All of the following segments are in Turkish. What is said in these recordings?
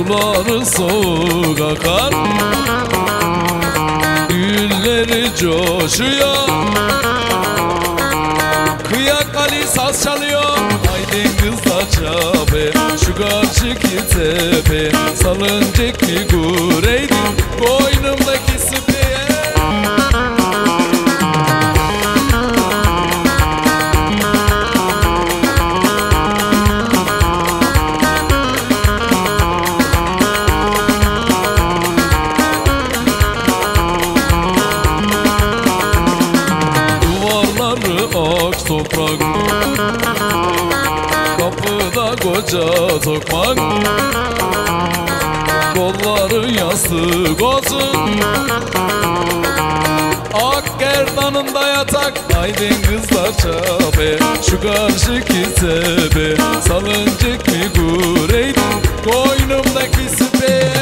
Suları soğuk akar, gülleri coşuyor, kıyak Ali saz çalıyor. Haydi kızlar çabe, şu karşıki tepe, salıncak figüreydi boynumdaki süpeye. Ak toprak, kapıda koca tokmak, kolları yastık olsun, ak gerdanında yatak. Haydi kızlar çabe, şu karşıki tepe, salıncak figüreydi koynumdaki süpeye.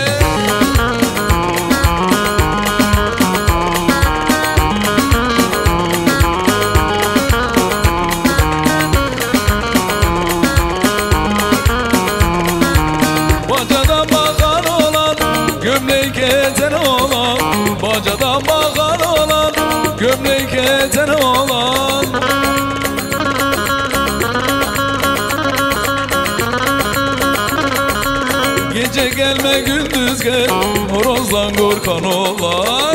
Gömlek eten olan, bacadan bakan olan, gömlek eten olan. Gece gelme gündüz gel, horozdan korkan olan.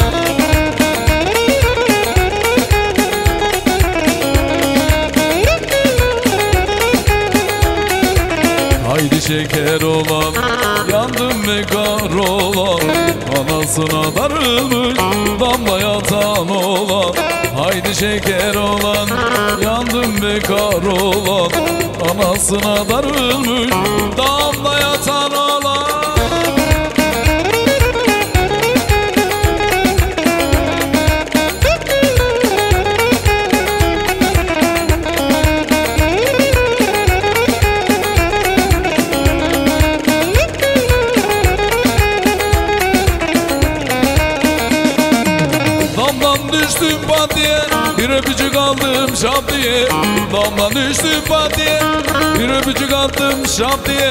Haydi şeker olan, yandım ve kahrolan, anasına darılmış damla yatan olan. Haydi şeker olan, yandım ve kahrolan, anasına darılmış damla yatan olan. Düştüm patiye, bir öpücük aldım şap diye. Damdan düştüm patiye, bir öpücük aldım şap diye.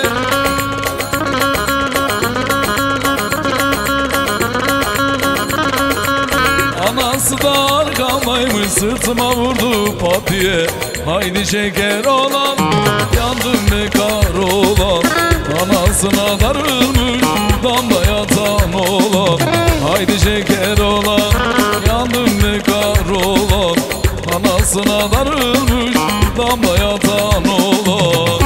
Anası da arkamdaymış, sırtıma vurdu patiye. Haydi şeker olan, yandım bekar olan, anasına darılmış damda yatan olan. Haydi şeker olan, yandım bekar olan, anasına darılmış damda yatan olan.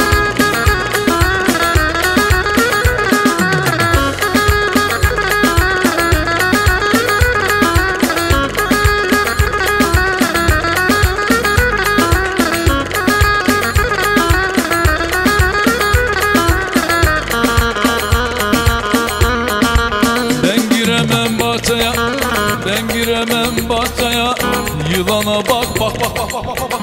Ben giremem bahçeye, yılana bak bak bak bak bak bak bak.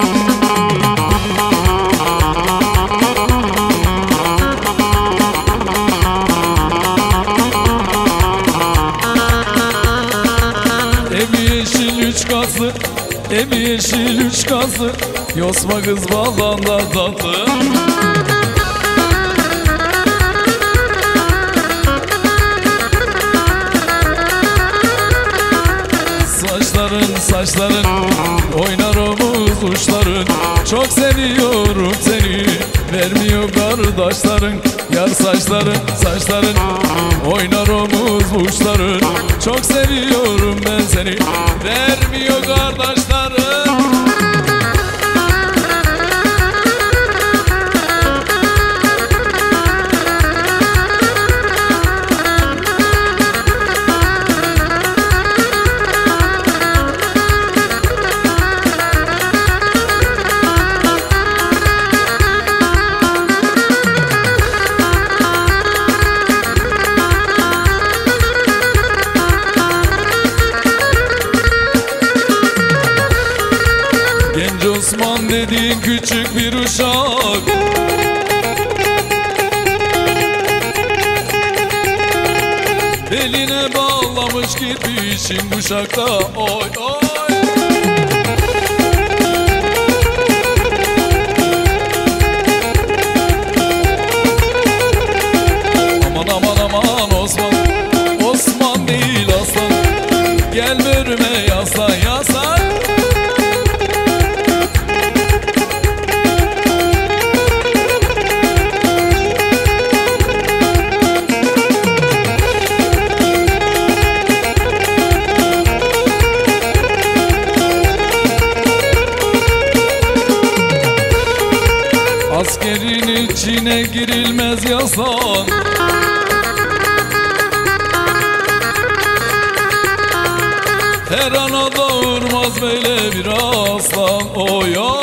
Evi yeşil üç katlı, evi yeşil üç katlı, yosma kız bağlanda tatlı. Saçların oynar omuz uçların, çok seviyorum seni, vermiyor kardeşlerin. Yar saçların oynar omuz uçların, çok seviyorum ben seni, vermiyor kardeşlerin. Osman dediğin küçük bir uşak, beline bağlamış gitmişim kuşakta, oy oy. içine girilmez yasan. Her ana doğurmaz böyle bir aslan. Oy oy.